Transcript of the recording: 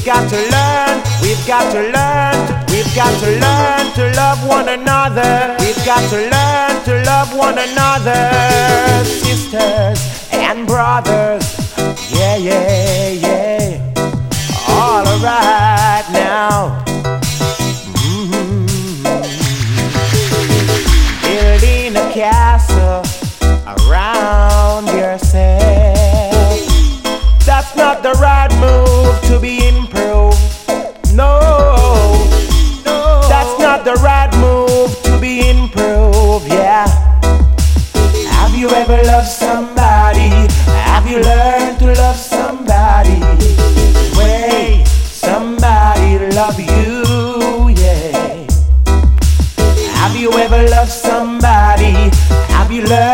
We've got to learn, we've got to learn, we've got to learn to love one another. We've got to learn to love one another, sisters and brothers. Yeah, yeah, yeah. All right now. Building a castle around yourself. That's not the right move to be improved. No, no, that's not the right move to be improved. Yeah. Have you ever loved somebody? Have you learned to love somebody? Wait, somebody love you, yeah. Have you ever loved somebody? Have you learned